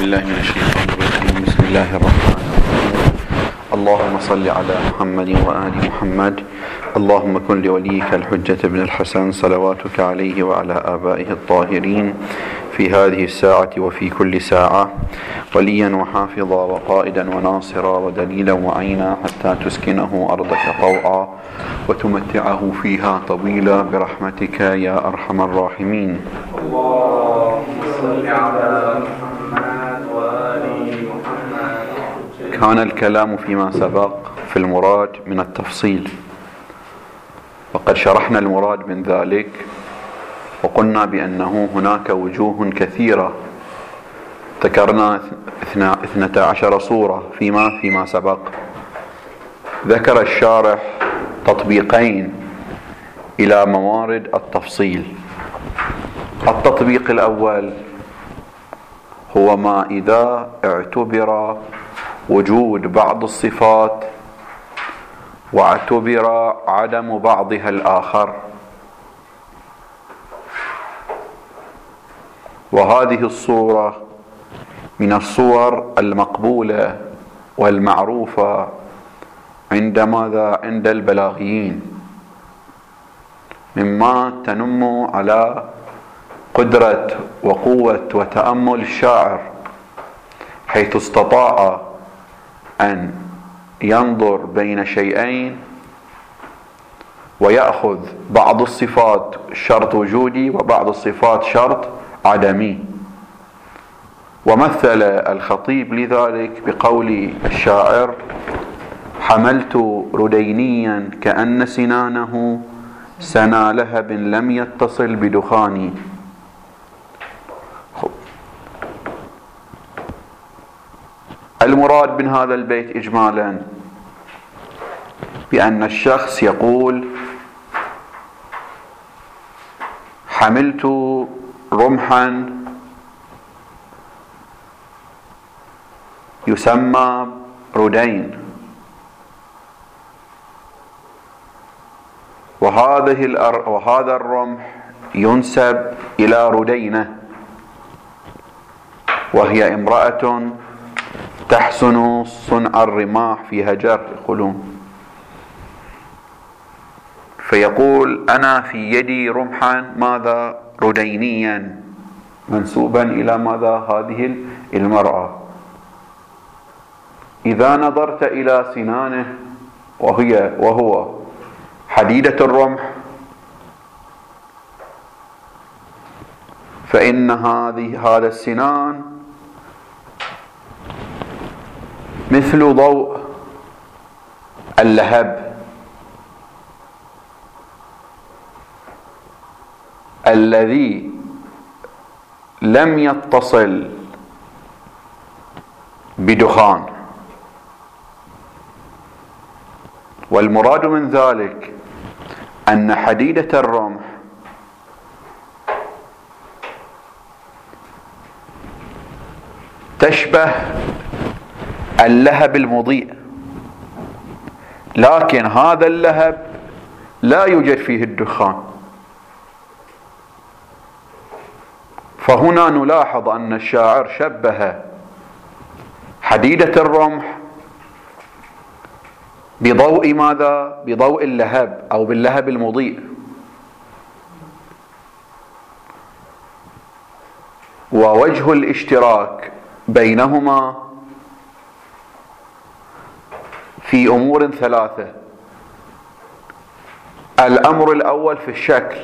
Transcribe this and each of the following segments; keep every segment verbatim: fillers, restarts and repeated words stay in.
بالله من الشيطان الرجيم. بسم الله الرحمن الرحيم. اللهم صل على محمد وآل محمد. اللهم كن لوليك الحجة ابن الحسن صلواتك عليه وعلى آبائه الطاهرين في هذه الساعة وفي كل ساعة وليا وحافظا وقائدا وناصرا ودليلا وعينا حتى تسكنه أرضك طوعا وتمتعه فيها طويلا برحمتك يا أرحم الراحمين. اللهم صل على محمد وآل محمد. كان الكلام فيما سبق في المراد من التفصيل، وقد شرحنا المراد من ذلك وقلنا بأنه هناك وجوه كثيرة، ذكرنا اثنتا عشر صورة فيما فيما سبق. ذكر الشارح تطبيقين إلى موارد التفصيل. التطبيق الأول هو ما إذا اعتبر وجود بعض الصفات واعتبر عدم بعضها الآخر، وهذه الصورة من الصور المقبولة والمعروفة عند ماذا؟ عند البلاغيين، مما تنم على قدرة وقوة وتأمل الشاعر، حيث استطاع أن ينظر بين شيئين ويأخذ بعض الصفات شرط وجودي وبعض الصفات شرط عدمي. ومثل الخطيب لذلك بقول الشاعر: حملت ردينيا كأن سنانه سنا لهب لم يتصل بدخاني. المراد من هذا البيت إجمالا بأن الشخص يقول: حملت رمحا يسمى ردين، وهذه الأر... وهذا الرمح ينسب إلى ردينة، وهي امرأة تحسن صنع الرماح في هجر يقولون. فيقول: أنا في يدي رمحا ماذا؟ ردينيا، منسوبا إلى ماذا؟ هذه المرأة. إذا نظرت إلى سنانه وهي وهو حديدة الرمح، فإن هذه هذا السنان مثل ضوء اللهب الذي لم يتصل بدخان. والمراد من ذلك أن حديدة الرمح تشبه اللهب المضيء، لكن هذا اللهب لا يوجد فيه الدخان. فهنا نلاحظ أن الشاعر شبه حديدة الرمح بضوء ماذا؟ بضوء اللهب أو باللهب المضيء. ووجه الاشتراك بينهما في أمور ثلاثة. الأمر الأول في الشكل،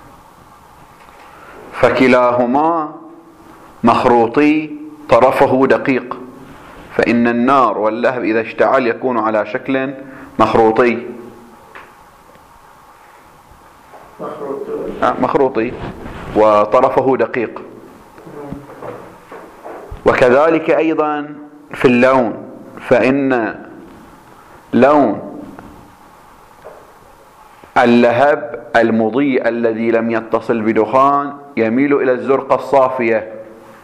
فكلاهما مخروطي طرفه دقيق، فإن النار واللهب إذا اشتعل يكون على شكل مخروطي مخروطي وطرفه دقيق. وكذلك أيضا في اللون، فإن لون اللهب المضيء الذي لم يتصل بدخان يميل إلى الزرقة الصافية،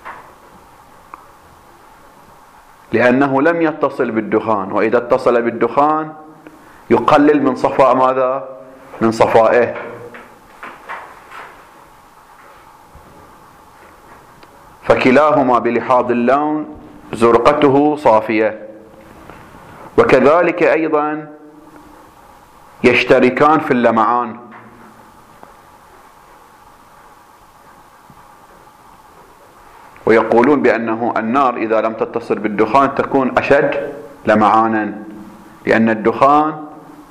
لأنه لم يتصل بالدخان، وإذا اتصل بالدخان يقلل من صفاء ماذا؟ من صفائه. فكلاهما بلحاظ اللون زرقته صافية. وكذلك أيضا يشتركان في اللمعان، ويقولون بأنه النار إذا لم تتصل بالدخان تكون أشد لمعانا، لأن الدخان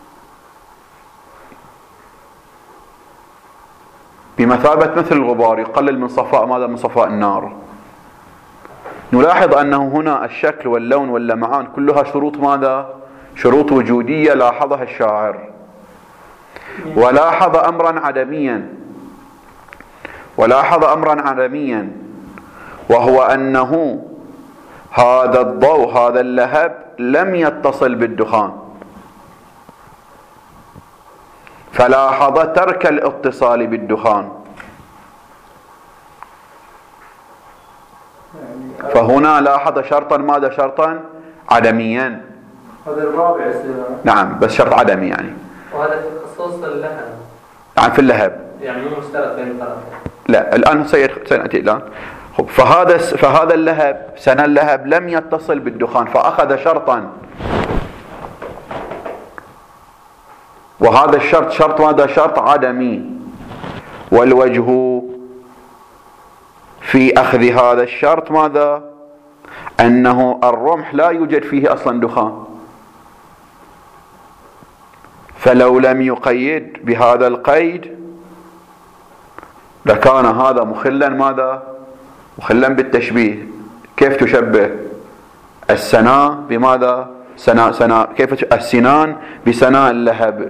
بمثابة مثل الغبار يقلل من صفاء ماذا؟ من صفاء النار. نلاحظ أنه هنا الشكل واللون واللمعان كلها شروط ماذا؟ شروط وجودية لاحظها الشاعر. ولاحظ أمرا عدميا ولاحظ أمرا عدميا وهو أنه هذا الضوء هذا اللهب لم يتصل بالدخان، فلاحظ ترك الاتصال بالدخان. فهنا لاحظ شرطا ماذا؟ شرطا عدميا. هذا الرابع. نعم، بس شرط عدمي يعني. وهذا في خصوص اللهب. نعم، في اللهب يعني مو مشترك بين الطرفين. لا، الآن سيأتي الآن. فهذا فهذا اللهب سنة اللهب لم يتصل بالدخان، فأخذ شرطا، وهذا الشرط شرط ماذا؟ شرط عدمي. والوجه في أخذ هذا الشرط ماذا؟ أنه الرمح لا يوجد فيه أصلا دخان، فلو لم يقيد بهذا القيد لكان هذا مخلا ماذا؟ مخلا بالتشبيه. كيف تشبه السناء بماذا؟ سناء سناء كيف السنان بسناء اللهب؟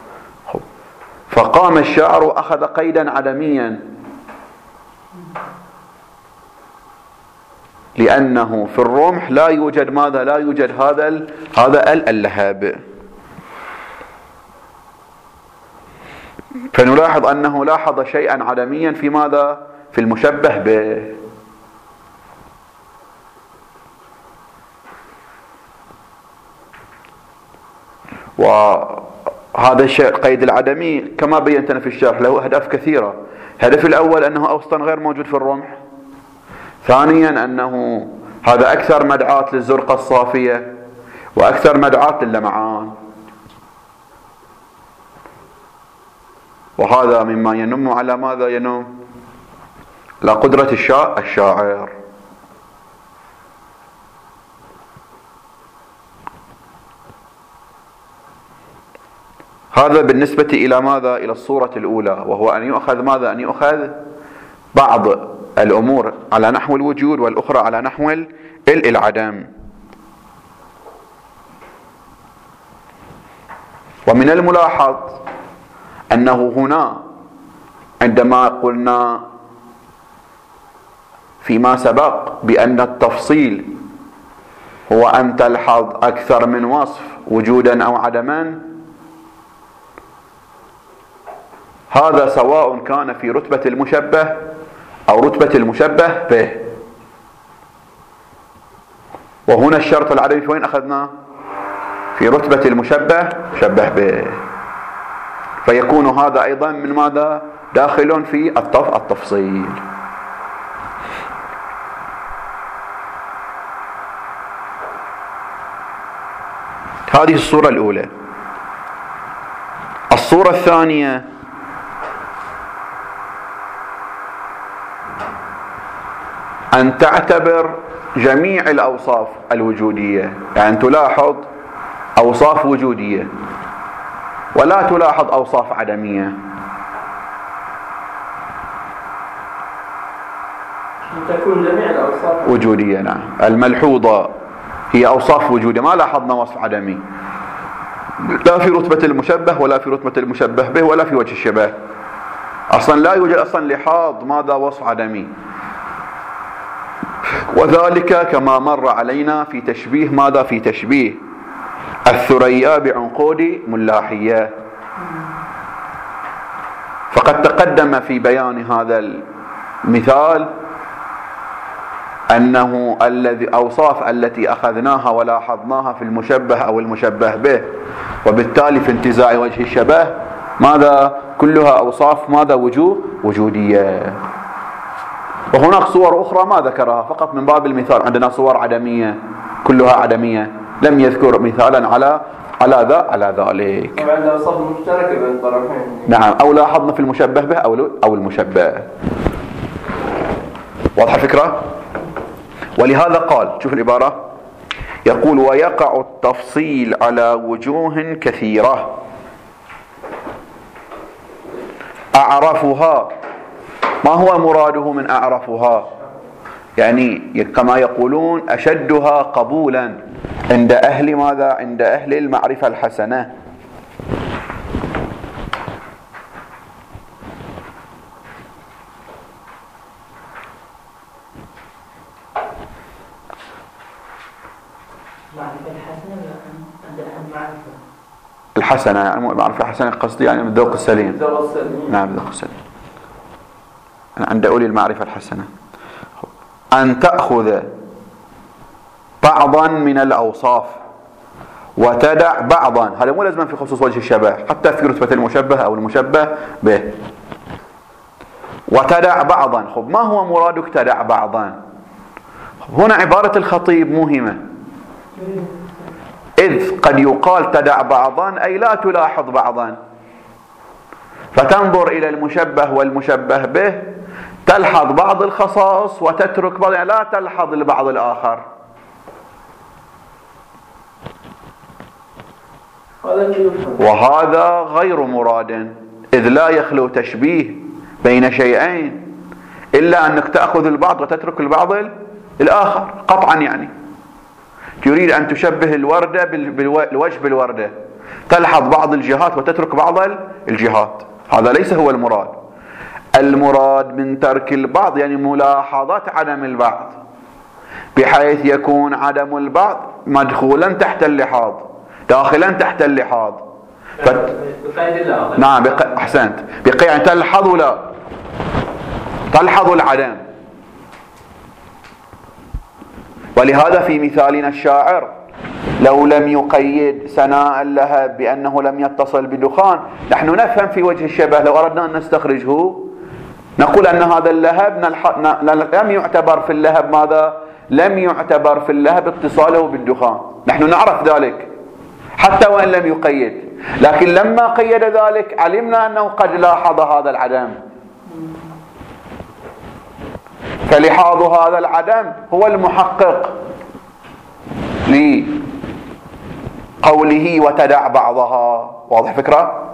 فقام الشاعر وأخذ قيدا عدميا، لأنه في الرمح لا يوجد ماذا؟ لا يوجد هذا هذا اللهب. فنلاحظ أنه لاحظ شيئا عدميا في ماذا؟ في المشبه به. وهذا الشيء القيد العدمي كما بينتنا في الشرح له أهداف كثيرة. الهدف الأول أنه أصلا غير موجود في الرمح. ثانيا أنه هذا أكثر مدعاة للزرقة الصافية وأكثر مدعاة للمعان، وهذا مما ينم على ماذا؟ ينم على قدرة الشاعر. هذا بالنسبة إلى ماذا؟ إلى الصورة الأولى، وهو أن يؤخذ ماذا؟ أن يؤخذ بعض الأمور على نحو الوجود والأخرى على نحو العدم. ومن الملاحظ أنه هنا عندما قلنا فيما سبق بأن التفصيل هو أن تلحظ أكثر من وصف وجودا أو عدما، هذا سواء كان في رتبة المشبه أو رتبة المشبه به. وهنا الشرط العدمي في وين أخذناه؟ في رتبة المشبه شبه به. فيكون هذا أيضا من ماذا؟ داخل في الطف التفصيل. هذه الصورة الأولى. الصورة الثانية أن تعتبر جميع الأوصاف الوجودية، يعني تلاحظ أوصاف وجودية ولا تلاحظ أوصاف عدمية. تكون جميع الأوصاف وجودية. نعم، الملحوظة هي أوصاف وجودية، ما لاحظنا وصف عدمي لا في رتبة المشبه ولا في رتبة المشبه به ولا في وجه الشبه. أصلا لا يوجد أصلا لحاظ ماذا؟ وصف عدمي. وذلك كما مر علينا في تشبيه ماذا؟ في تشبيه الثريا بعنقود ملاحية. فقد تقدم في بيان هذا المثال أنه الذي أوصاف التي أخذناها ولاحظناها في المشبه أو المشبه به، وبالتالي في انتزاع وجه الشبه ماذا؟ كلها أوصاف ماذا؟ وجوه وجودية. وهناك صور أخرى ما ذكرها، فقط من باب المثال. عندنا صور عدمية كلها عدمية، لم يذكر مثالا على على ذا على ذلك. وعندنا صف مشترك بين الطرفين. نعم، أو لاحظنا في المشبه به أو أو المشبه. واضح الفكرة؟ ولهذا قال، شوف العبارة، يقول: ويقع التفصيل على وجوه كثيرة أعرفها. ما هو مراده من أعرفها؟ يعني كما يقولون أشدها قبولا عند أهل ماذا؟ عند أهل المعرفة الحسنة. الحسنة يعني معرفة الحسنة قصدي يعني بالذوق السليم. نعم، بالذوق السليم. عند أولي المعرفة الحسنة أن تأخذ بعضا من الأوصاف وتدع بعضا. هذا مو لازم في خصوص وجه الشبه، حتى في رتبة المشبه أو المشبه به. وتدع بعضا. خب ما هو مرادك تدع بعضا؟ هنا عبارة الخطيب مهمة، إذ قد يقال تدع بعضا أي لا تلاحظ بعضا، فتنظر إلى المشبه والمشبه به تلحظ بعض الخصائص وتترك بعض، يعني لا تلحظ البعض الآخر. وهذا غير مراد، إذ لا يخلو تشبيه بين شيئين إلا أنك تأخذ البعض وتترك البعض الآخر قطعا. يعني تريد أن تشبه الوردة بالوجه بالوردة، تلحظ بعض الجهات وتترك بعض الجهات، هذا ليس هو المراد. المراد من ترك البعض يعني ملاحظة عدم البعض، بحيث يكون عدم البعض مدخولا تحت اللحاظ، داخلا تحت اللحاظ. فت... بقيد الله. نعم، بق... أحسنت. بقي يعني تلحظ لا تلحظ العدم. ولهذا في مثالنا الشاعر لو لم يقيد سناء اللهب بأنه لم يتصل بدخان، نحن نفهم في وجه الشبه. لو أردنا أن نستخرجه نقول أن هذا اللهب نلح... ن... لم يعتبر في اللهب ماذا؟ لم يعتبر في اللهب اتصاله بالدخان، نحن نعرف ذلك حتى وإن لم يقيد، لكن لما قيد ذلك علمنا أنه قد لاحظ هذا العدم، فلحاظ هذا العدم هو المحقق لقوله وتدع بعضها. واضح فكرة؟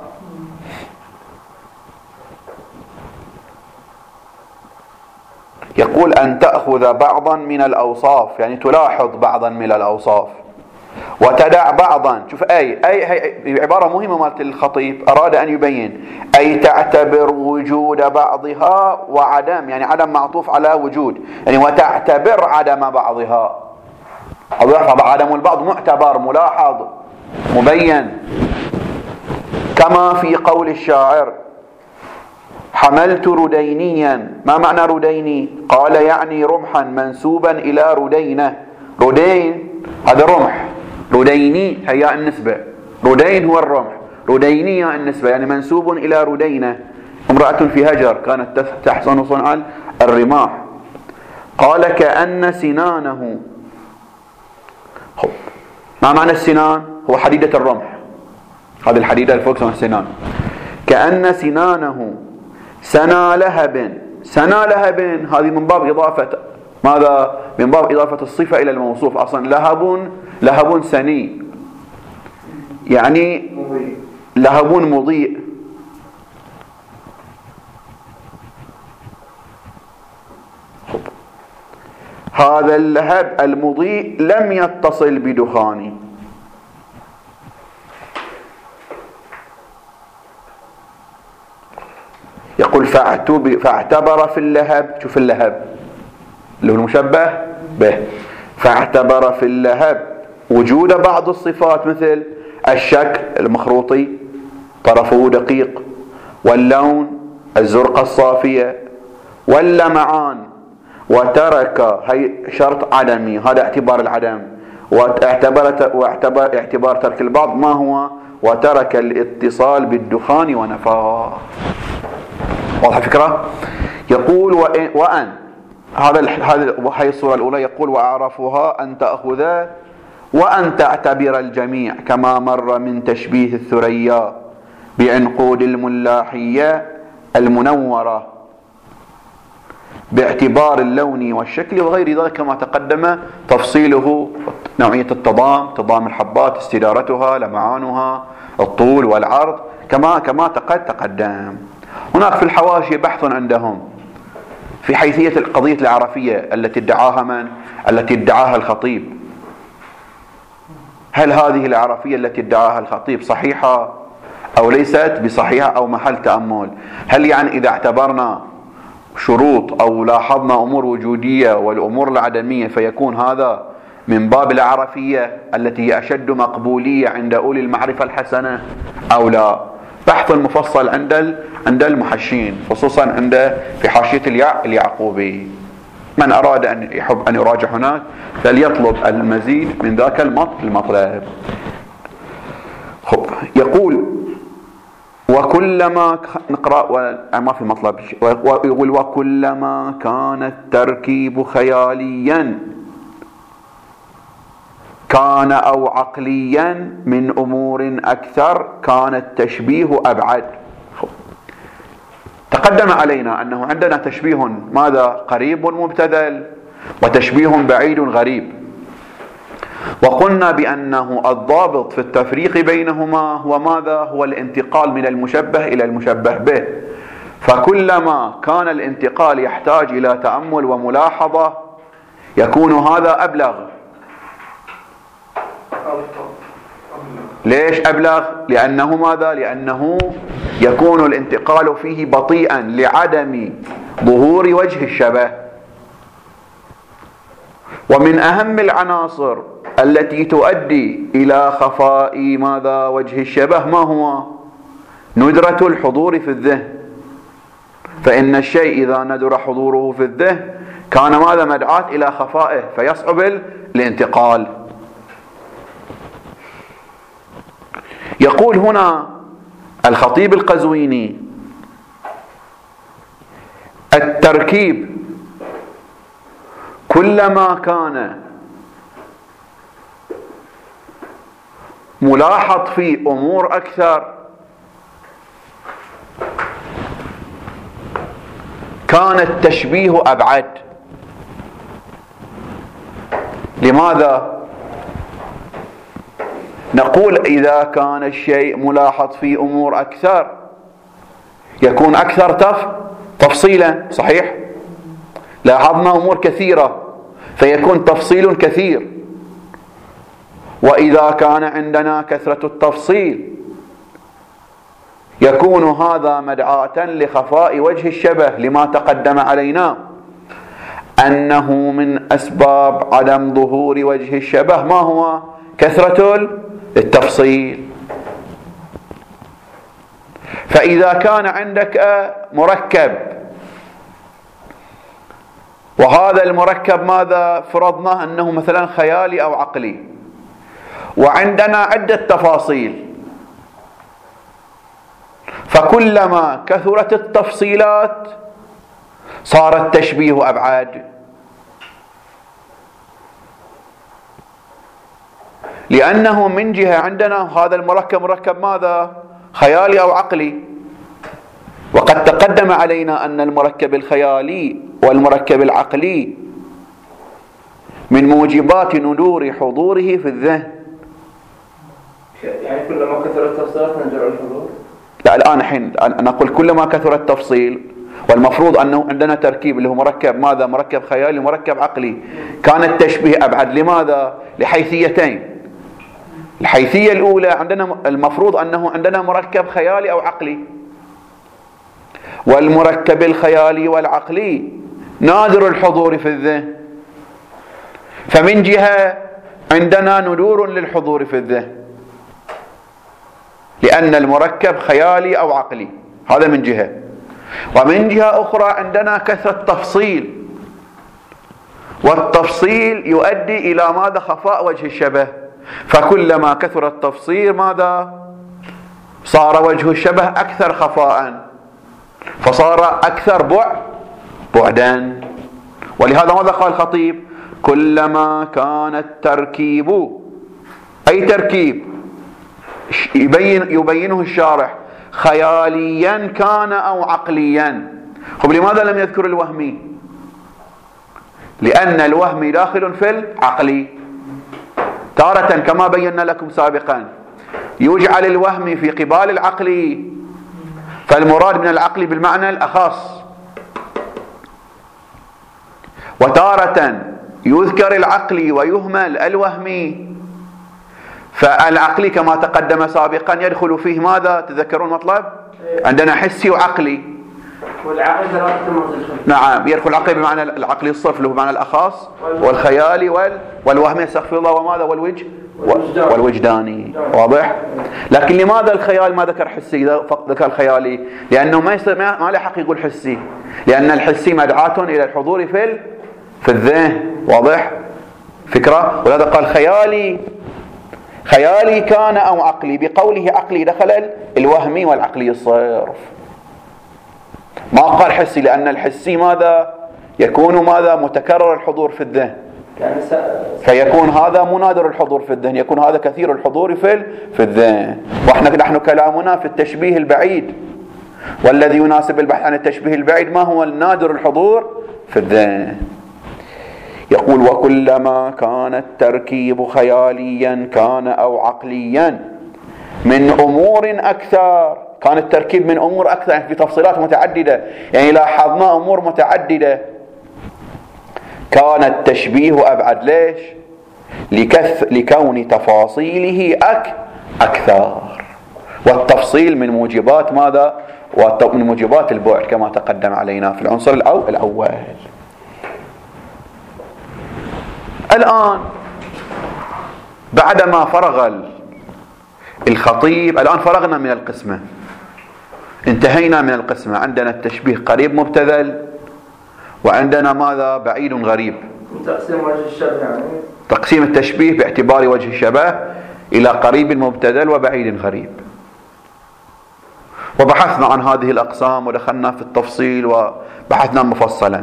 يقول أن تأخذ بعضا من الأوصاف، يعني تلاحظ بعضا من الأوصاف وتدع بعضا. شوف أي أي هي عبارة مهمة مالت الخطيب، أراد أن يبين أي تعتبر وجود بعضها وعدم، يعني عدم معطوف على وجود، يعني وتعتبر عدم بعضها. عدم البعض معتبر ملاحظ مبين، كما في قول الشاعر حملت ردينيا. ما معنى رديني؟ قال يعني رمحا منسوبا إلى ردينة. ردين هذا رمح، رديني هي النسبة، ردين هو الرمح، رديني النسبة، يعني منسوب إلى ردينة، امرأة في هجر كانت تحسن صنع الرماح. قال كأن سنانه. ما معنى السنان؟ هو حديدة الرمح، هذه الحديدة الفوق اسمها السنان. كأن سنانه سنا لهب. سنا لهب هذه من باب إضافة ماذا؟ من باب إضافة الصفة إلى الموصوف. أصلا لهب لهب سني يعني لهب مضيء. هذا اللهب المضيء لم يتصل بدخان. يقول فاعتبر في اللهب، شوف اللهب اللي هو المشبه به، فاعتبر في اللهب وجود بعض الصفات مثل الشكل المخروطي طرفه دقيق، واللون الزرقة الصافية، واللمعان، وترك هي شرط عدمي، هذا اعتبار العدم، واعتبر واعتبر اعتبار ترك البعض ما هو؟ وترك الاتصال بالدخان ونفاه. واضح الفكرة؟ يقول وإن, وأن هذا هذه هي الصورة الأولى. يقول وأعرفها أن تأخذ وأن تعتبر الجميع كما مر من تشبيه الثريا بعنقود الملاحية المنورة باعتبار اللون والشكل وغير ذلك كما تقدم تفصيله، نوعية التضام، تضام الحبات، استدارتها، لمعانها، الطول والعرض، كما كما قد تقدم. هناك في الحواشي بحث عندهم في حيثية القضية العرفية التي ادعاها من؟ التي ادعاها الخطيب. هل هذه العرفية التي ادعاها الخطيب صحيحة أو ليست بصحيحة أو محل تأمل؟ هل يعني إذا اعتبرنا شروط أو لاحظنا أمور وجودية والأمور العدمية فيكون هذا من باب العرفية التي هي أشد مقبولية عند أولي المعرفة الحسنة أو لا؟ بحث مفصل عند عند المحشين، خصوصا عند في حاشية اليعقوبي. من أراد أن يحب أن يراجع هناك فليطلب المزيد من ذاك المطلب. خب يقول وكلما نقرأ ما في مطلب، يقول وكلما كان التركيب خياليا كان أو عقليا من أمور أكثر كان التشبيه أبعد. تقدم علينا أنه عندنا تشبيه ماذا؟ قريب مبتذل، وتشبيه بعيد غريب، وقلنا بأنه الضابط في التفريق بينهما هو ماذا؟ هو الانتقال من المشبه إلى المشبه به. فكلما كان الانتقال يحتاج إلى تأمل وملاحظة يكون هذا أبلغ. ليش أبلغ؟ لأنه ماذا؟ لأنه يكون الانتقال فيه بطيئا لعدم ظهور وجه الشبه. ومن أهم العناصر التي تؤدي إلى خفاء ماذا؟ وجه الشبه ما هو؟ ندرة الحضور في الذهن. فإن الشيء إذا ندر حضوره في الذهن كان ماذا؟ مدعاة إلى خفائه فيصعب الانتقال. يقول هنا الخطيب القزويني التركيب كلما كان ملاحظ في أمور أكثر كان التشبيه أبعد. لماذا؟ نقول إذا كان الشيء ملاحظ في أمور أكثر يكون أكثر تف تفصيلا، صحيح؟ لاحظنا أمور كثيرة فيكون تفصيل كثير. وإذا كان عندنا كثرة التفصيل يكون هذا مدعاة لخفاء وجه الشبه، لما تقدم علينا أنه من أسباب عدم ظهور وجه الشبه ما هو؟ كثرة التفصيل. فإذا كان عندك مركب وهذا المركب ماذا؟ فرضنا أنه مثلا خيالي أو عقلي، وعندنا عدة تفاصيل، فكلما كثرت التفصيلات صار التشبيه أبعد. لأنه من جهة عندنا هذا المركب مركب ماذا؟ خيالي أو عقلي، وقد تقدم علينا أن المركب الخيالي والمركب العقلي من موجبات ندور حضوره في الذهن. يعني كلما كثر التفصيلات ندر الحضور؟ لا، الآن الحين نقول كلما كثر التفصيل، والمفروض أنه عندنا تركيب اللي هو مركب ماذا؟ مركب خيالي ومركب عقلي، كان التشبيه أبعد. لماذا؟ لحيثيتين. الحيثية الأولى عندنا المفروض أنه عندنا مركب خيالي أو عقلي، والمركب الخيالي والعقلي نادر الحضور في الذهن، فمن جهة عندنا ندور للحضور في الذهن لأن المركب خيالي أو عقلي، هذا من جهة. ومن جهة أخرى عندنا كثرة تفصيل، والتفصيل يؤدي إلى ماذا؟ خفاء وجه الشبه. فكلما كثر التفصيل ماذا؟ صار وجه الشبه أكثر خفاء، فصار أكثر بعد بعدا. ولهذا ماذا قال الخطيب؟ كلما كان التركيب، أي تركيب يبين يبينه الشارح، خياليا كان أو عقليا. طيب لماذا لم يذكر الوهمي؟ لأن الوهمي داخل في العقلي تارة، كما بينا لكم سابقا يجعل الوهمي في قبال العقلي، فالمراد من العقل بالمعنى الأخص، وتارة يذكر العقلي ويهمل الوهمي. فالعقلي كما تقدم سابقا يدخل فيه ماذا؟ تذكرون مطلب؟ عندنا حسي وعقلي، والعقل ثلاثة. نعم، يدخل العقلي بمعنى العقلي الصرف له بمعنى الأخص، والخيالي وال... والوهمي استغفر الله، وماذا؟ والوجه والوجداني. واضح؟ لكن لماذا الخيال ما ذكر حسي ذكر الخيالي؟ لأنه ما يصير ما له حق يقول حسي، لأن الحسي مدعاة إلى الحضور في ال... في الذهن. واضح فكرة؟ ولهذا قال خيالي، خيالي كان أو عقلي، بقوله عقلي دخل الوهمي والعقلي الصرف، ما قال حسي، لأن الحسي ماذا؟ يكون ماذا؟ متكرر الحضور في الذهن، فيكون هذا منادر الحضور في الذهن، يكون هذا كثير الحضور في في الذهن. واحنا نحن كلامنا في التشبيه البعيد، والذي يناسب البحث عن التشبيه البعيد ما هو النادر الحضور في الذهن. يقول وكلما كان التركيب خياليا كان أو عقليا من أمور أكثر، كان التركيب من أمور أكثر يعني في تفصيلات متعددة، يعني لاحظنا أمور متعددة، كان التشبيه أبعد. ليش؟ لكث لكون تفاصيله أك أكثر، والتفصيل من موجبات ماذا؟ من موجبات البعد كما تقدم علينا في العنصر الأول. الآن بعدما فرغ الخطيب، الآن فرغنا من القسمة، انتهينا من القسمة، عندنا التشبيه قريب مبتذل، وعندنا ماذا؟ بعيد غريب. تقسيم وجه الشبه، يعني تقسيم التشبيه باعتبار وجه الشبه إلى قريب مبتذل وبعيد غريب. وبحثنا عن هذه الأقسام ودخلنا في التفصيل وبحثنا مفصلا.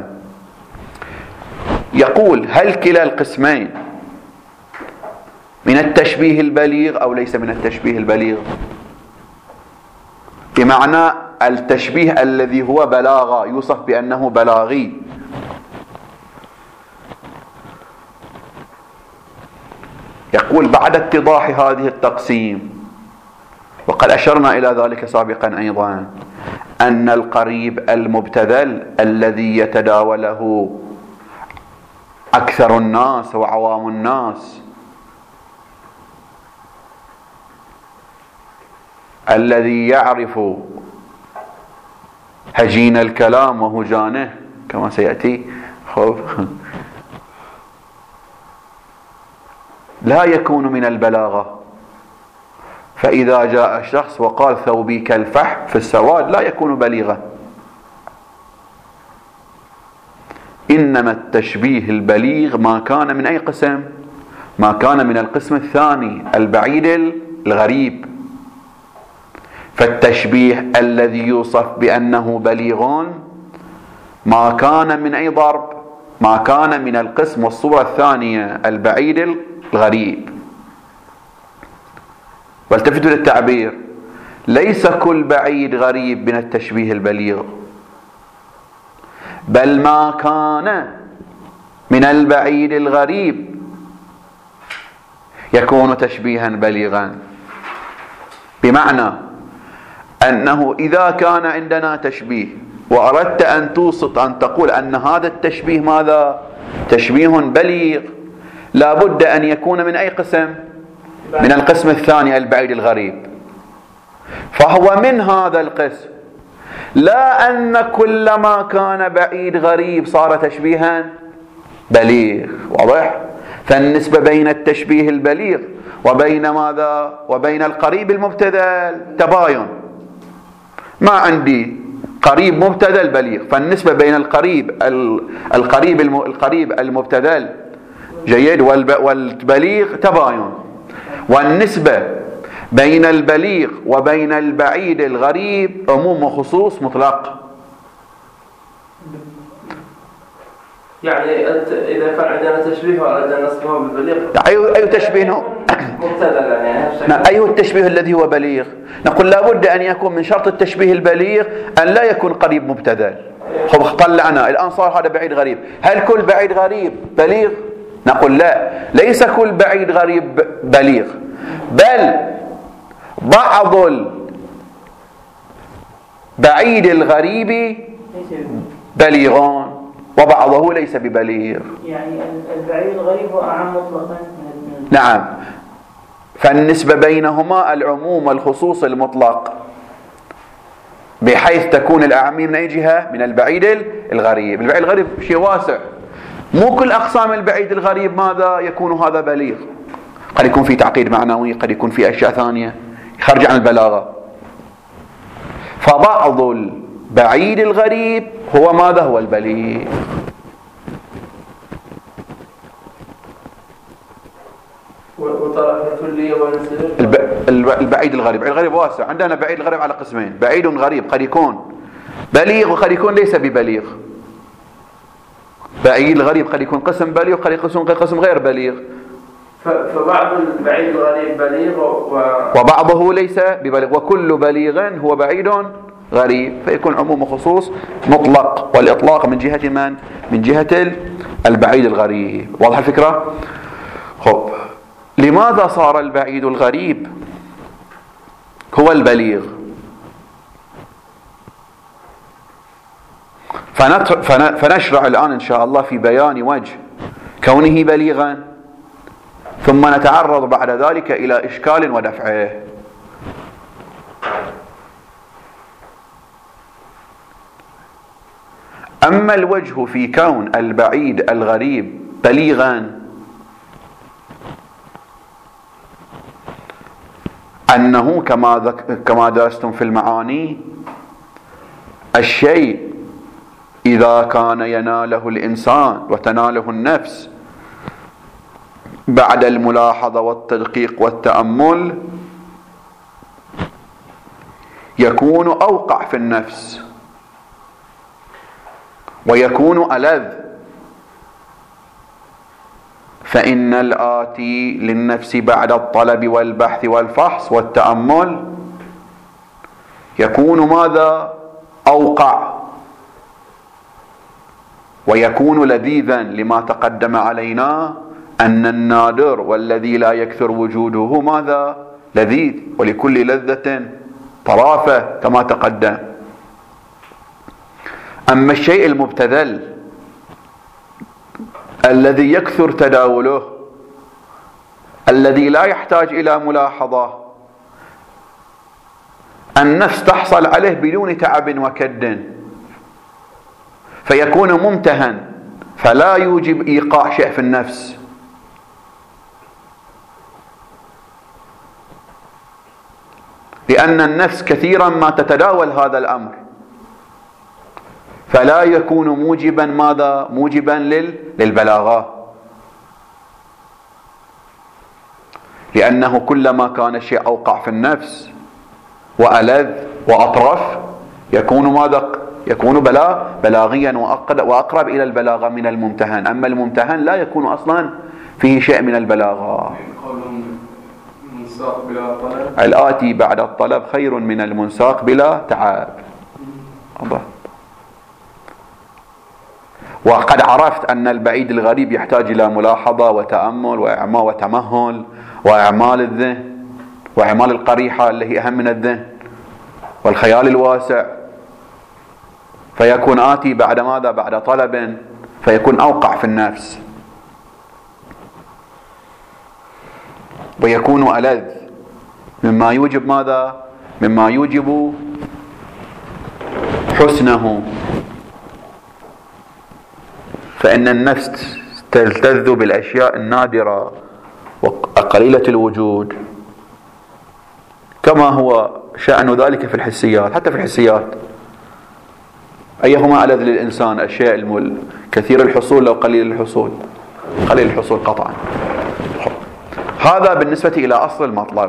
يقول هل كلا القسمين من التشبيه البليغ أو ليس من التشبيه البليغ؟ بمعنى التشبيه الذي هو بلاغة، يوصف بأنه بلاغي. يقول بعد اتضاح هذه التقسيم، وقد أشرنا إلى ذلك سابقا أيضا، أن القريب المبتذل الذي يتداوله أكثر الناس وعوام الناس، الذي يعرف هجين الكلام وهجانه كما سيأتي، خب لا يكون من البلاغة. فإذا جاء الشخص وقال ثوبي كالفحم في السواد لا يكون بليغا. إنما التشبيه البليغ ما كان من أي قسم؟ ما كان من القسم الثاني البعيد الغريب. فالتشبيه الذي يوصف بأنه بليغ ما كان من أي ضرب؟ ما كان من القسم والصورة الثانية البعيد الغريب. والتفتوا للتعبير، ليس كل بعيد غريب من التشبيه البليغ، بل ما كان من البعيد الغريب يكون تشبيها بليغا. بمعنى أنه إذا كان عندنا تشبيه وأردت أن توصف أن تقول أن هذا التشبيه ماذا؟ تشبيه بليغ، لا بد أن يكون من أي قسم؟ من القسم الثاني البعيد الغريب. فهو من هذا القسم، لا أن كلما كان بعيد غريب صار تشبيها بليغ. واضح؟ فالنسبة بين التشبيه البليغ وبين ماذا؟ وبين القريب المبتذل تباين. ما عندي قريب مبتذل بليغ، فالنسبة بين القريب القريب القريب المبتذل جيد والبليغ تباين، والنسبة بين البليغ وبين البعيد الغريب عموم وخصوص مطلق. يعني أنت إذا كان عندنا تشبيه وأردنا نصفه بالبليغ أي أي تشبيه مبتدأ يعني نعم. أي التشبيه الذي هو بليغ؟ نقول لابد أن يكون من شرط التشبيه البليغ أن لا يكون قريب مبتدل. خب طلعنا الآن صار هذا بعيد غريب، هل كل بعيد غريب بليغ؟ نقول لا، ليس كل بعيد غريب بليغ، بل بعض البعيد الغريب بليغون وبعضه ليس ببليغ. يعني البعيد الغريب هو أعم مطلقا. نعم، فالنسبة بينهما العموم والخصوص المطلق، بحيث تكون الأعمية من أي جهة؟ من البعيد الغريب. البعيد الغريب شيء واسع، مو كل أقسام البعيد الغريب ماذا يكون هذا بليغ، قد يكون في تعقيد معنوي، قد يكون في أشياء ثانية خارج عن البلاغة. فبعض البعيد الغريب هو ماذا؟ هو البليغ. وطرف الكلية والنسبة. الب... البعيد الغريب، الغريب واسع، عندنا بعيد الغريب على قسمين، بعيد غريب قد يكون بليغ وقد يكون ليس ببليغ. بعيد الغريب قد يكون قسم بليغ وقد يكون قسم غير بليغ. فبعض البعيد الغريب بليغ و... وبعضه ليس ببليغ، وكل بليغ هو بعيد غريب، فيكون عموم وخصوص مطلق، والإطلاق من جهة من؟ من جهة البعيد الغريب. واضح الفكرة؟ خب، لماذا صار البعيد الغريب هو البليغ؟ فنشرع الآن إن شاء الله في بيان وجه كونه بليغا، ثم نتعرض بعد ذلك إلى إشكال ودفعه. أما الوجه في كون البعيد الغريب بليغا أنه كما ذك... كما درستم في المعاني، الشيء إذا كان يناله الإنسان وتناله النفس بعد الملاحظة والتدقيق والتأمل يكون أوقع في النفس ويكون ألذ، فإن الآتي للنفس بعد الطلب والبحث والفحص والتأمل يكون ماذا؟ أوقع، ويكون لذيذا، لما تقدم علينا أن النادر والذي لا يكثر وجوده ماذا؟ لذيذ، ولكل لذة طرافة كما تقدم. أما الشيء المبتذل الذي يكثر تداوله، الذي لا يحتاج إلى ملاحظة، النفس تحصل عليه بدون تعب وكد، فيكون ممتهن، فلا يوجب إيقاع شيء في النفس. لأن النفس كثيرا ما تتداول هذا الأمر، فلا يكون موجبا ماذا؟ موجبا للبلاغة، لأنه كلما كان الشيء أوقع في النفس وألذ وأطرف يكون ماذا؟ يكون بلاغ بلاغيا وأقرب إلى البلاغة من الممتهن. أما الممتهن لا يكون أصلا فيه شيء من البلاغة. الآتي بعد الطلب خير من المنساق بلا تعب. الله. وقد عرفت أن البعيد الغريب يحتاج إلى ملاحظة وتأمل وإعمال وتمهل وإعمال الذهن وإعمال القريحة اللي هي أهم من الذهن والخيال الواسع، فيكون آتي بعد ماذا؟ بعد طلب، فيكون أوقع في النفس ويكون ألذ، مما يوجب ماذا؟ مما يوجب حسنه. فإن النفس تلتذ بالأشياء النادرة وقليلة الوجود، كما هو شأن ذلك في الحسيات. حتى في الحسيات أيهما ألذ للإنسان؟ الشيء المل كثير الحصول أو قليل الحصول؟ قليل الحصول قطعا. هذا بالنسبة إلى أصل المطلب.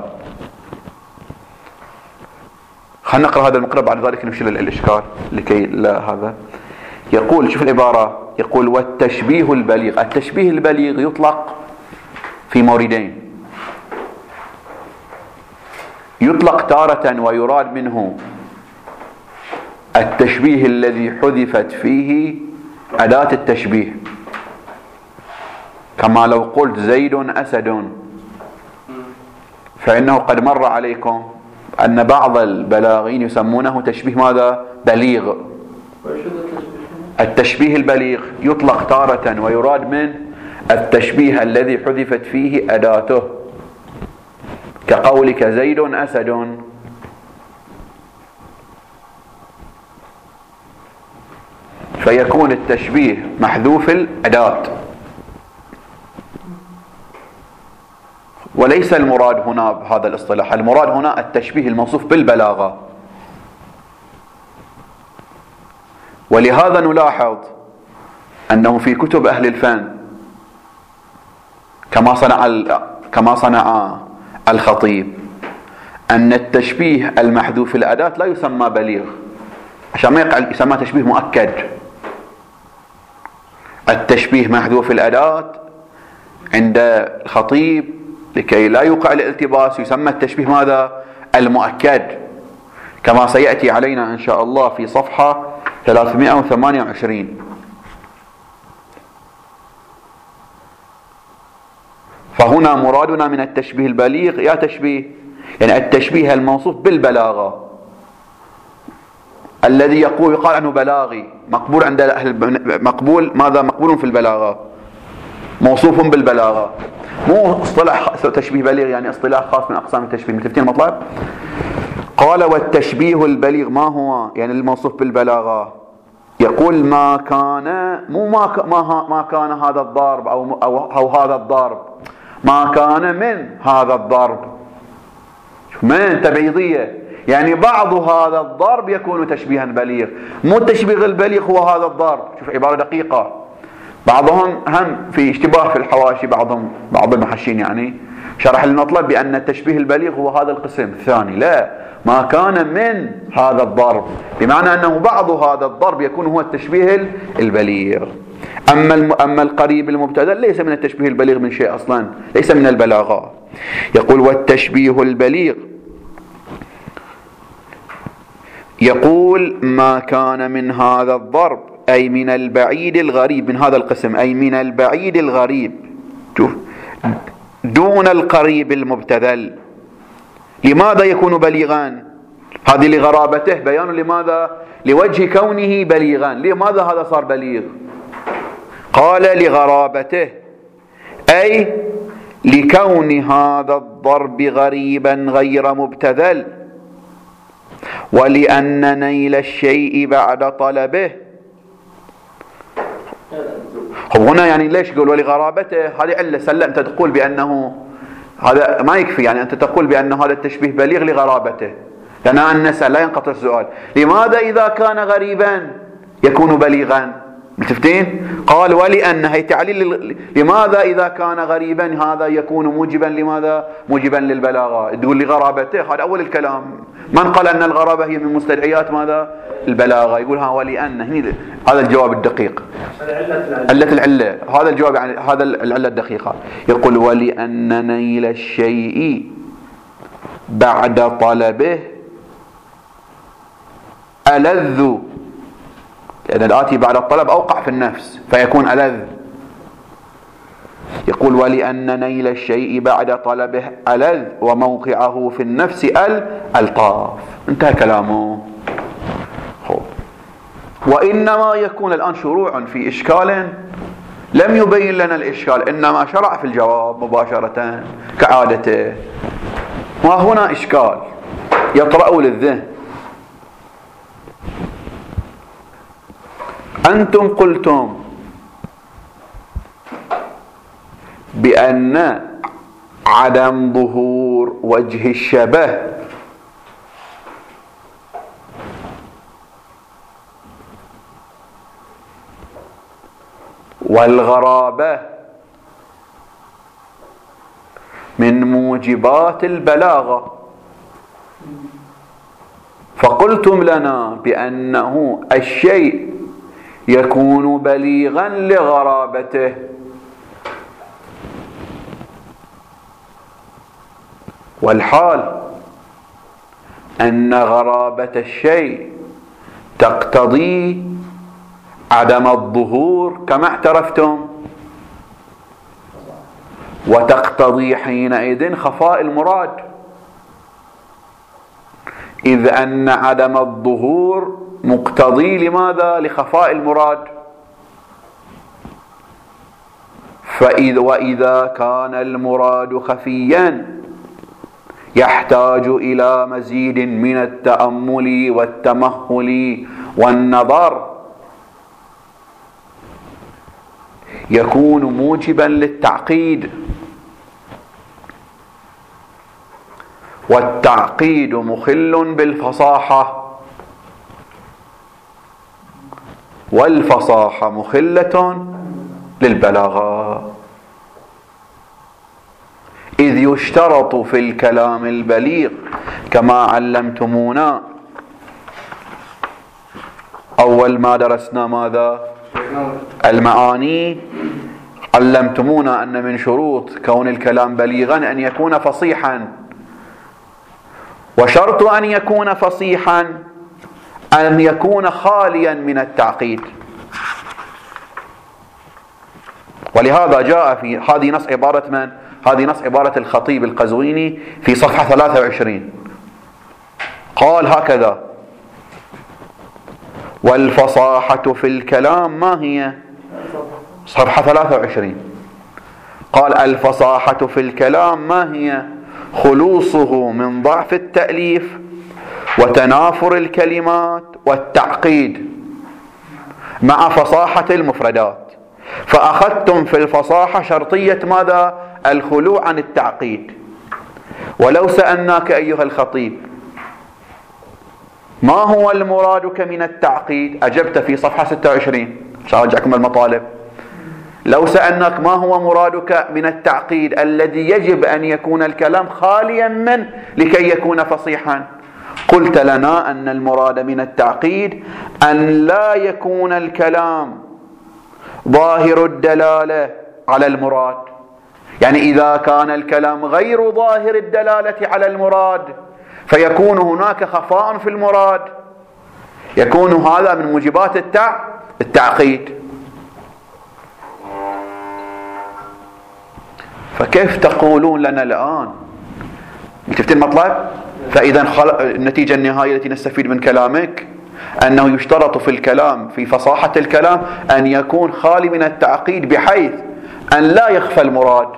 خلينا نقرأ هذا المقرأ بعد ذلك نمشي للإشكال لكي لا هذا. يقول، شوف العبارة: يقول والتشبيه البليغ. التشبيه البليغ يطلق في موردين، يطلق تارة ويراد منه التشبيه الذي حذفت فيه أداة التشبيه، كما لو قلت زيد أسد، فإنه قد مر عليكم أن بعض البلاغين يسمونه تشبيه ماذا؟ بليغ. التشبيه البليغ يطلق تارة ويراد منه التشبيه الذي حذفت فيه أداته، كقولك زيد أسد. فيكون التشبيه محذوف الأداة، وليس المراد هنا بهذا الاصطلاح، المراد هنا التشبيه الموصوف بالبلاغة. ولهذا نلاحظ أنه في كتب أهل الفن كما صنع كما صنع الخطيب أن التشبيه المحذوف الأداة لا يسمى بليغ، عشان ما يقع يسمى تشبيه مؤكد. التشبيه محذوف الأداة عند الخطيب لكي لا يوقع الالتباس يسمى التشبيه ماذا؟ المؤكد، كما سيأتي علينا إن شاء الله في صفحة ثلاثمائة وثمانية وعشرين. فهنا مرادنا من التشبيه البليغ يا تشبيه يعني التشبيه الموصوف بالبلاغة، الذي يقول يقال عنه بلاغي، مقبول عند أهل مقبول ماذا؟ مقبول في البلاغة، موصوف بالبلاغة، مو اصطلاح تشبيه بليغ يعني اصطلاح خاص من أقسام التشبيه. متفقين المطلب؟ قال والتشبيه البليغ ما هو؟ يعني الموصوف بالبلاغة. يقول ما كان مو ما ما, ما كان هذا الضرب أو, أو أو هذا الضرب، ما كان من هذا الضرب، من تبعيضية، يعني بعض هذا الضرب يكون تشبيها بليغ، مو التشبيه البليغ هو هذا الضرب. شوف عبارة دقيقة، بعضهم هم في اشتباه في الحواشي، بعضهم بعض المحشين يعني شرح المطلب بأن التشبيه البليغ هو هذا القسم الثاني، لا، ما كان من هذا الضرب بمعنى أنه بعض هذا الضرب يكون هو التشبيه البليغ. أما أما القريب المبتذل ليس من التشبيه البليغ من شيء أصلا، ليس من البلاغة. يقول والتشبيه البليغ يقول ما كان من هذا الضرب أي من البعيد الغريب، من هذا القسم أي من البعيد الغريب دون القريب المبتذل. لماذا يكون بليغا؟ هذه لغرابته، بيان لماذا؟ لوجه كونه بليغا. لماذا هذا صار بليغ؟ قال لغرابته، أي لكون هذا الضرب غريبا غير مبتذل، ولأن نيل الشيء بعد طلبه. هنا يعني ليش يقول ولغرابته؟ هذه علة سلة. أنت تقول بأنه هذا ما يكفي، يعني أنت تقول بأن هذا التشبيه بليغ لغرابته، لأن أن نسأل لا ينقطع السؤال لماذا إذا كان غريبا يكون بليغا؟ متفتين؟ قال ولأن، هي تعليل لماذا إذا كان غريبا هذا يكون موجبا لماذا؟ موجبا للبلاغة. تقول لغرابته، هذا أول الكلام. من قال أن الغرابة هي من مستدعيات ماذا؟ البلاغة. يقول ها ولأن، هنا هذا الجواب الدقيق، علة العلة، هذا الجواب يعني هذا العلة الدقيقة. يقول ولأن نيل الشيء بعد طلبه ألذ، لأن الآتي بعد الطلب أوقع في النفس فيكون ألذ. يقول ولأن نيل الشيء بعد طلبه ألذ وموقعه في النفس الألطاف. انتهى كلامه. وإنما يكون الآن شروع في إشكال لم يبين لنا الإشكال، إنما شرع في الجواب مباشرة كعادته. وهنا إشكال يطرأ للذهن. أنتم قلتم بأن عدم ظهور وجه الشبه والغرابة من موجبات البلاغة، فقلتم لنا بأنه الشيء يكون بليغا لغرابته. والحال أن غرابة الشيء تقتضي عدم الظهور كما اعترفتم، وتقتضي حينئذ خفاء المراد، إذ أن عدم الظهور مقتضي لماذا؟ لخفاء المراد. فإذا وإذا كان المراد خفيا يحتاج إلى مزيد من التأمل والتمهل والنظر، يكون موجبا للتعقيد، والتعقيد مخل بالفصاحة، والفصاحة مخلة للبلاغة، إذ يشترط في الكلام البليغ كما علمتمونا أول ما درسنا ماذا؟ المعاني. علمتمونا أن من شروط كون الكلام بليغا أن يكون فصيحا، وشرط أن يكون فصيحا أن يكون خاليا من التعقيد. ولهذا جاء في هذه نص عبارة من؟ هذه نص عبارة الخطيب القزويني في صفحة ثلاثة وعشرين، قال هكذا: والفصاحة في الكلام ما هي؟ صفحة ثلاثة وعشرين قال: الفصاحة في الكلام ما هي؟ خلوصه من ضعف التأليف وتنافر الكلمات والتعقيد مع فصاحة المفردات. فأخذتم في الفصاحة شرطية ماذا؟ الخلو عن التعقيد. ولو سألناك أيها الخطيب ما هو المرادك من التعقيد؟ أجبت في صفحة ستة وعشرين، سأرجعكم المطالب. لو سألناك ما هو مرادك من التعقيد الذي يجب أن يكون الكلام خاليا منه لكي يكون فصيحا، قلت لنا أن المراد من التعقيد أن لا يكون الكلام ظاهر الدلالة على المراد. يعني إذا كان الكلام غير ظاهر الدلالة على المراد فيكون هناك خفاء في المراد، يكون هذا من موجبات التع... التعقيد. فكيف تقولون لنا الآن؟ شفتوا المطلب؟ فإذا خل... النتيجة النهائية التي نستفيد من كلامك أنه يشترط في الكلام في فصاحة الكلام أن يكون خالي من التعقيد بحيث أن لا يخفى المراد.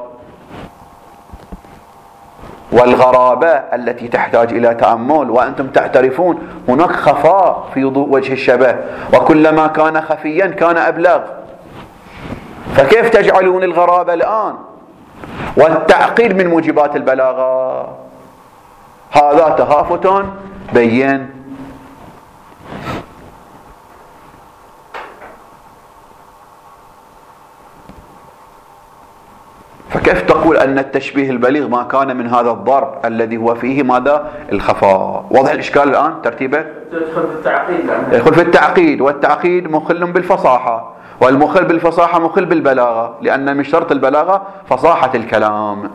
والغرابة التي تحتاج إلى تأمل، وأنتم تعترفون هناك خفاء في وجه الشبه، وكلما كان خفيا كان أبلغ، فكيف تجعلون الغرابة الآن والتعقيد من موجبات البلاغة؟ هذا تهافت بين. فكيف تقول أن التشبيه البليغ ما كان من هذا الضرب الذي هو فيه ماذا؟ الخفاء. واضح الإشكال الآن ترتيبه؟ تدخل في التعقيد. يدخل في التعقيد، والتعقيد مخل بالفصاحة، والمخل بالفصاحة مخل بالبلاغة، لأن من شرط البلاغة فصاحة الكلام.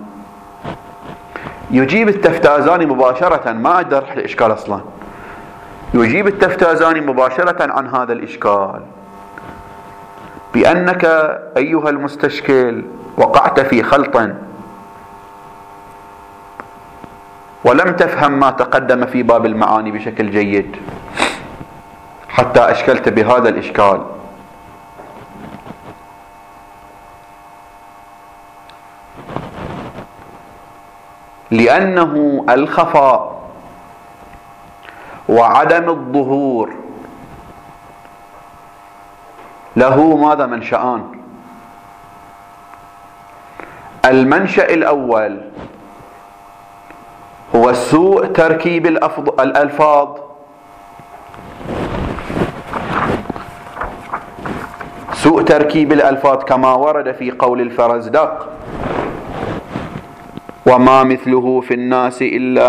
يجيب التفتازاني مباشرة، ما أدرح الإشكال أصلا، يجيب التفتازاني مباشرة عن هذا الإشكال بأنك أيها المستشكل وقعت في خلط ولم تفهم ما تقدم في باب المعاني بشكل جيد حتى أشكلت بهذا الإشكال. لأنه الخفاء وعدم الظهور له ماذا؟ منشأان. المنشأ الأول هو سوء تركيب الألفاظ، سوء تركيب الألفاظ كما ورد في قول الفرزدق: وما مثله في الناس إلا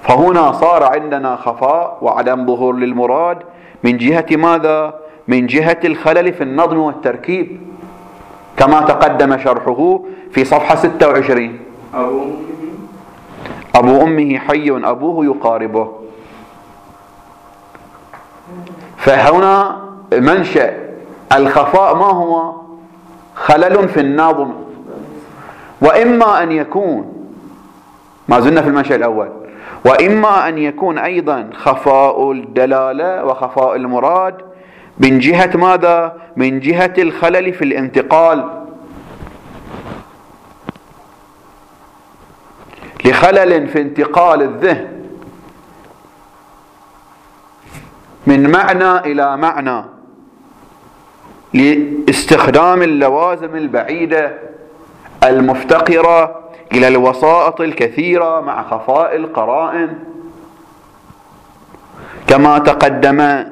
فهنا صار عندنا خفاء وعدم ظهور للمراد من جهة ماذا؟ من جهة الخلل في النظم والتركيب، كما تقدم شرحه في صفحة ستة وعشرين. أبو أمه حي أبوه يقاربه. فهنا منشأ الخفاء ما هو؟ خلل في النظم، وإما أن يكون، ما زلنا في المنشأ الأول، وإما أن يكون أيضا خفاء الدلالة وخفاء المراد من جهة ماذا؟ من جهة الخلل في الانتقال، لخلل في انتقال الذهن من معنى إلى معنى، لاستخدام اللوازم البعيدة المفتقرة إلى الوسائط الكثيرة مع خفاء القرائن، كما تقدم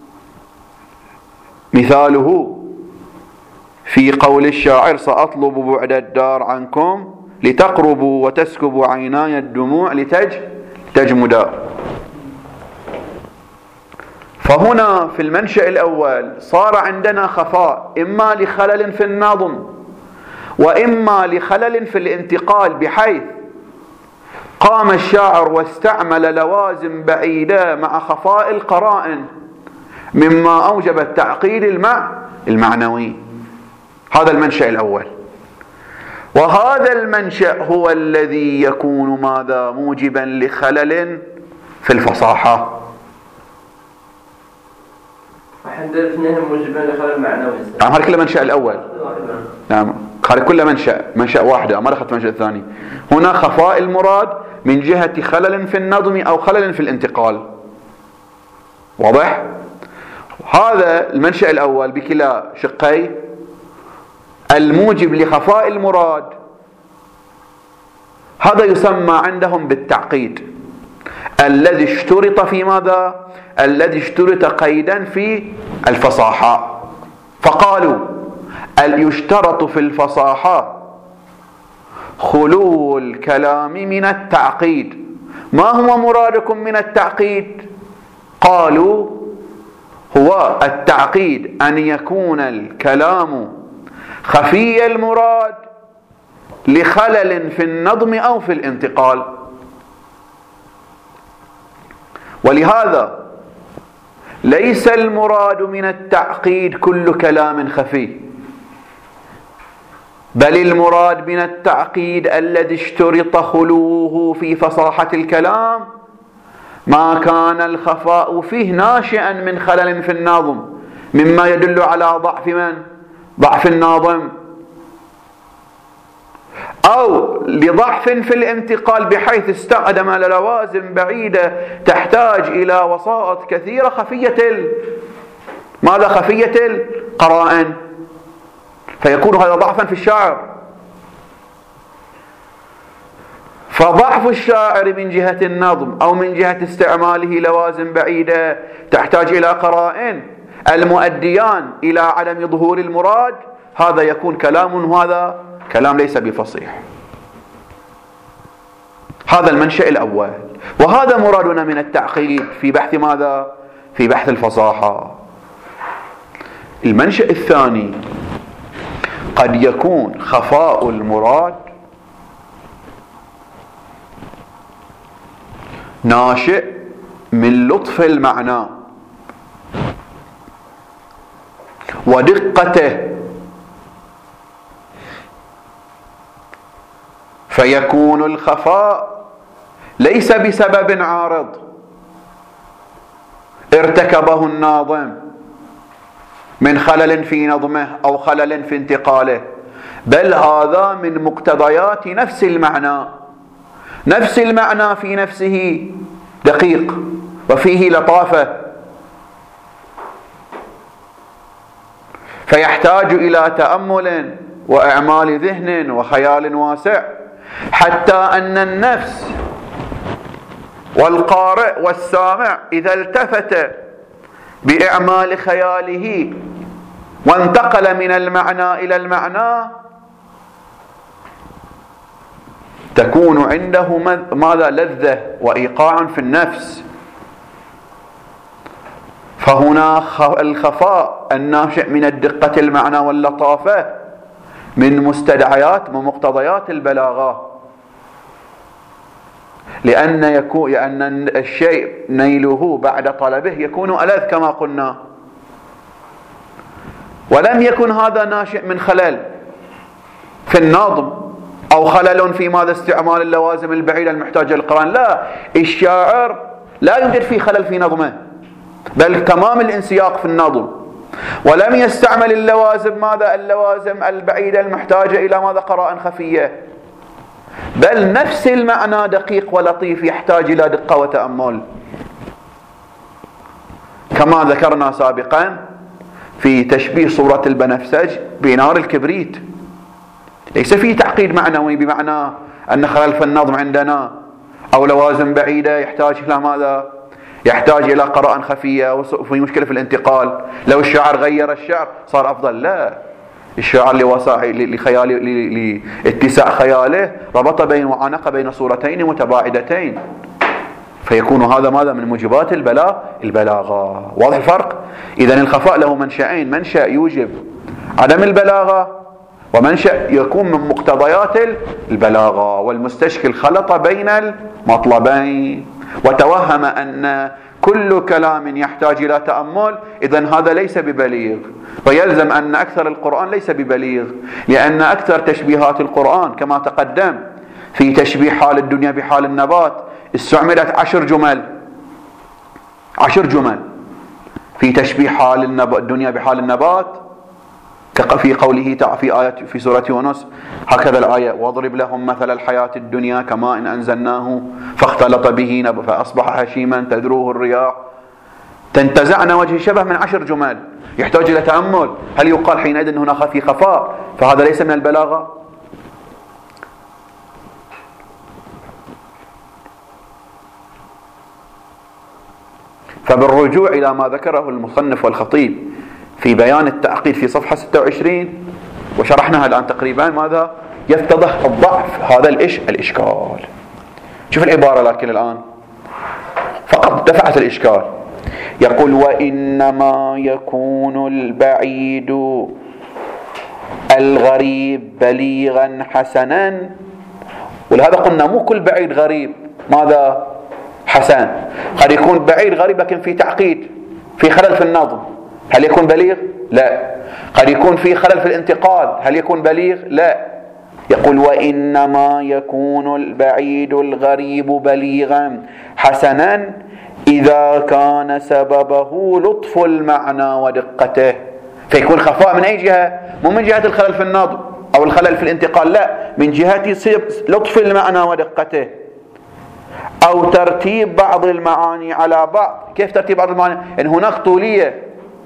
مثاله في قول الشاعر: سأطلب بعد الدار عنكم لتقربوا وتسكب عيناي الدموع لتج تجمدا. فهنا في المنشأ الأول صار عندنا خفاء إما لخلل في النظم وإما لخلل في الانتقال، بحيث قام الشاعر واستعمل لوازم بعيدة مع خفاء القرائن مما أوجب التعقيد المع المعنوي. هذا المنشأ الأول، وهذا المنشأ هو الذي يكون ماذا؟ موجبا لخلل في الفصاحة. احنا الاثنين موجبا لخلل معنوي. نعم، هذا كله منشأ الأول. نعم، هذا كله منشأ منشأ واحدة، ما أخذت منشأ الثاني. هنا خفاء المراد من جهة خلل في النظم أو خلل في الانتقال. واضح؟ هذا المنشأ الأول بكلا شقي، الموجب لخفاء المراد هذا يسمى عندهم بالتعقيد، الذي اشترط في ماذا؟ الذي اشترط قيدا في الفصاحة. فقالوا: يشترط في الفصاحة خلو الكلام من التعقيد. ما هو مرادكم من التعقيد؟ قالوا: هو التعقيد أن يكون الكلام خفي المراد لخلل في النظم أو في الانتقال. ولهذا ليس المراد من التعقيد كل كلام خفي، بل المراد من التعقيد الذي اشترط خلوه في فصاحة الكلام ما كان الخفاء فيه ناشئا من خلل في النظم، مما يدل على ضعف من؟ ضعف الناظم، أو لضعف في الانتقال بحيث استخدم لوازم بعيدة تحتاج إلى وسائط كثيرة خفية ال... ماذا؟ خفية القرائن، فيكون هذا ضعفا في الشاعر. فضعف الشاعر من جهة النظم أو من جهة استعماله لوازم بعيدة تحتاج إلى قرائن المؤديان إلى عدم ظهور المراد، هذا يكون كلام، وهذا كلام ليس بفصيح. هذا المنشأ الأول، وهذا مرادنا من التعقيد في بحث ماذا؟ في بحث الفصاحة. المنشأ الثاني: قد يكون خفاء المراد ناشئ من لطف المعنى ودقته، فيكون الخفاء ليس بسبب عارض ارتكبه الناظم من خلل في نظمه أو خلل في انتقاله، بل هذا من مقتضيات نفس المعنى. نفس المعنى في نفسه دقيق وفيه لطافة، فيحتاج إلى تأمل وإعمال ذهن وخيال واسع، حتى أن النفس والقارئ والسامع إذا التفت بإعمال خياله وانتقل من المعنى إلى المعنى تكون عنده ماذا؟ لذة وإيقاع في النفس. فهنا الخفاء الناشئ من الدقة المعنى واللطافة من مستدعيات ومقتضيات البلاغة، لأن يكون لأن الشيء نيله بعد طلبه يكون ألذ كما قلنا، ولم يكن هذا ناشئ من خلل في النظم أو خلل في ماذا استعمال اللوازم البعيدة المحتاجة للقرآن. لا، الشاعر لا يوجد فيه خلل في نظمه، بل تمام الانسياق في النظم، ولم يستعمل اللوازم ماذا؟ اللوازم البعيدة المحتاجة إلى ماذا؟ قراءة خفية، بل نفس المعنى دقيق ولطيف يحتاج إلى دقة وتأمل، كما ذكرنا سابقا في تشبيه صورة البنفسج بنار الكبريت. ليس فيه تعقيد معنوي بمعنى أن خلل في النظم عندنا أو لوازم بعيدة يحتاج إلى ماذا؟ يحتاج إلى قراءة خفية وفي مشكلة في الانتقال. لو الشاعر غير الشعر صار أفضل. لا، الشاعر لوسائل لخيال لاتساع خياله ربط بين وعانق بين صورتين متباعدتين، فيكون هذا ماذا؟ من موجبات البلاغ البلاغة. واضح الفرق؟ إذن الخفاء له منشأين: منشأ يوجب عدم البلاغة، ومنشأ يكون من مقتضيات البلاغة. والمستشكل خلط بين المطلبين وتوهم أن كل كلام يحتاج إلى تأمل إذن هذا ليس ببليغ، ويلزم أن أكثر القرآن ليس ببليغ، لأن أكثر تشبيهات القرآن كما تقدم في تشبيه حال الدنيا بحال النبات استعملت عشر جمل عشر جمل في تشبيه حال الدنيا بحال النبات، في قوله تعالى في آية في سورة يونس هكذا الآية: واضرب لهم مثل الحياة الدنيا كماء إن أنزلناه فاختلط به نبأ فأصبح هشيما تذروه الرياح. تنتزعنا وجه الشبه من عشر جمل يحتاج إلى تأمل. هل يقال حينئذ أن هنا في خفاء؟ فهذا ليس من البلاغة. فبالرجوع إلى ما ذكره المصنف والخطيب في بيان التعقيد في صفحة ستة وعشرين وشرحناها الآن تقريبا، ماذا؟ يتضح الضعف هذا الإش الإشكال. شوف العبارة لكن الآن فقط دفعت الإشكال. يقول: وإنما يكون البعيد الغريب بليغا حسنا. ولهذا قلنا مو كل بعيد غريب ماذا؟ حسن. قد يكون بعيد غريب لكن في تعقيد، في خلل في النظم، هل يكون بليغ؟ لا. قد يكون في خلل في الانتقال، هل يكون بليغ؟ لا. يقول: وإنما يكون البعيد الغريب بليغا حسنا إذا كان سببه لطف المعنى ودقته. فيكون خفاء من أي جهة؟ مو من جهة الخلل في النظم أو الخلل في الانتقال، لا، من جهة لطف المعنى ودقته، أو ترتيب بعض المعاني على بعض. كيف ترتيب بعض المعاني؟ إن هناك طولية.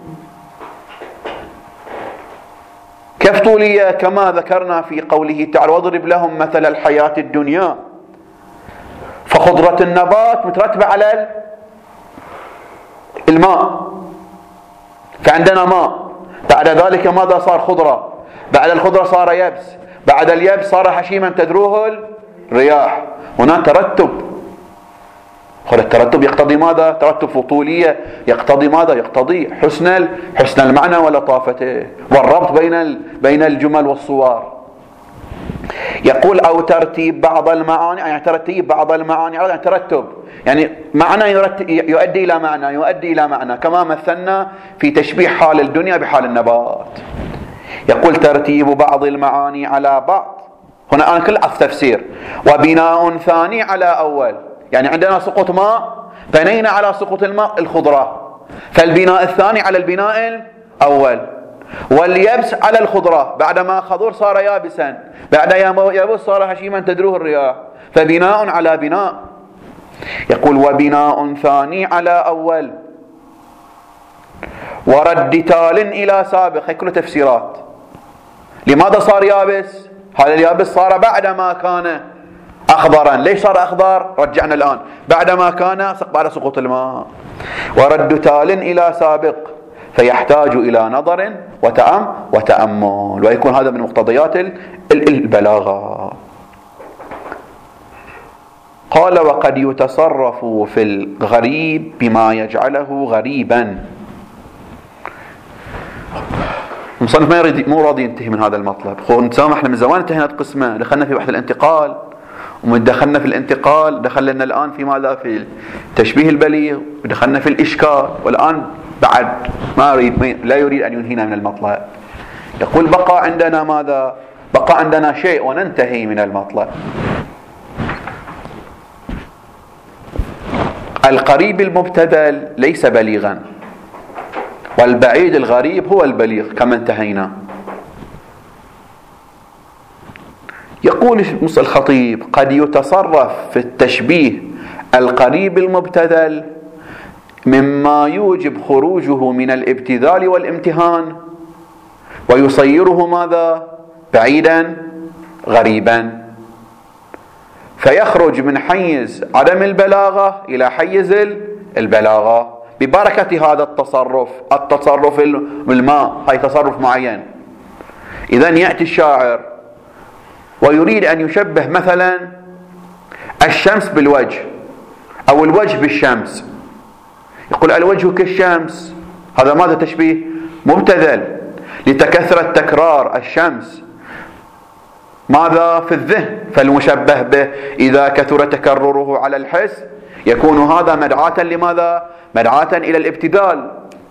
كيف طولية؟ كما ذكرنا في قوله تعالى: واضرب لهم مثل الحياة الدنيا. فخضرة النبات مترتبة على الماء، فعندنا ماء، بعد ذلك ماذا صار؟ خضرة، بعد الخضرة صار يبس، بعد اليبس صار هشيما تدروه الرياح. هناك ترتب. الترتب يقتضي ماذا؟ ترتب فطولية، يقتضي ماذا؟ يقتضي حسن حسن المعنى ولطافته والربط بين بين الجمل والصور. يقول: أو ترتيب بعض المعاني، يعني ترتيب بعض المعاني، يعني ترتب، يعني معنى يؤدي إلى معنى يؤدي إلى معنى، كما مثلنا في تشبيه حال الدنيا بحال النبات. يقول: ترتيب بعض المعاني على بعض. هنا الآن كل عطف تفسير. وبناء ثاني على أول، يعني عندنا سقوط ماء، بنينا على سقوط الماء الخضرة، فالبناء الثاني على البناء الأول. واليبس على الخضرة، بعدما خضر صار يابسا، بعد يابس صار هشيما تدروه الرياح، فبناء على بناء. يقول: وبناء ثاني على أول، ورد تال إلى سابق. هي كل تفسيرات. لماذا صار يابس؟ هذا اليابس صار بعدما كان أخضرا. ليش صار أخضر؟ رجعنا الآن بعدما كان بعد سقوط الماء. ورد تال إلى سابق فيحتاج إلى نظر وتأم وتأمل، ويكون هذا من مقتضيات البلاغة. قال وقد يتصرف في الغريب بما يجعله غريبا. المصنف ما يريد مو راضي ينتهي من هذا المطلب. خو نسامح احنا من زمان انتهينا قسمه، دخلنا في بحث الانتقال، ومن دخلنا في الانتقال دخلنا الآن في ماذا؟ في التشبيه البليغ، ودخلنا في الإشكال، والآن بعد ما يريد لا يريد أن ينهينا من المطلب. يقول بقى عندنا ماذا؟ بقى عندنا شيء وننتهي من المطلب. القريب المبتذل ليس بليغا، والبعيد الغريب هو البليغ كما انتهينا. يقول الخطيب قد يتصرف في التشبيه القريب المبتذل مما يوجب خروجه من الابتذال والامتهان ويصيره ماذا؟ بعيدا غريبا، فيخرج من حيز عدم البلاغة إلى حيز البلاغة ببركة هذا التصرف. التصرف الماء هاي تصرف معين. إذن يأتي الشاعر ويريد أن يشبه مثلا الشمس بالوجه أو الوجه بالشمس، يقول الوجه كالشمس. هذا ماذا؟ تشبيه مبتذل لتكثرة تكرار الشمس ماذا؟ في الذهن، فالمشبه به إذا كثر تكرره على الحس يكون هذا مدعاة لماذا؟ مدعاة إلى الابتذال.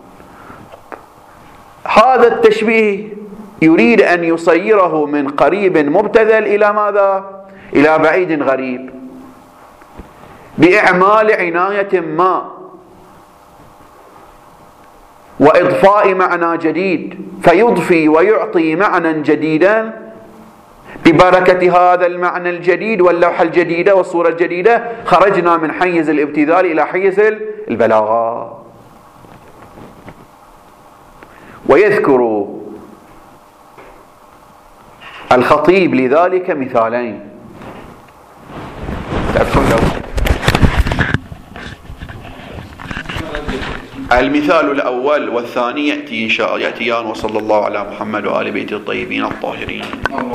هذا التشبيه يريد أن يصيره من قريب مبتذل إلى ماذا؟ إلى بعيد غريب بإعمال عناية ما وإضفاء معنى جديد، فيضفي ويعطي معنى جديدا ببركة هذا المعنى الجديد واللوحة الجديدة والصورة الجديدة خرجنا من حيز الابتذال إلى حيز البلاغة. ويذكر الخطيب لذلك مثالين. تعرفون المثال الأول والثاني يأتي إن شاء يأتيان. وصلى الله على محمد وآل بيت الطيبين الطاهرين.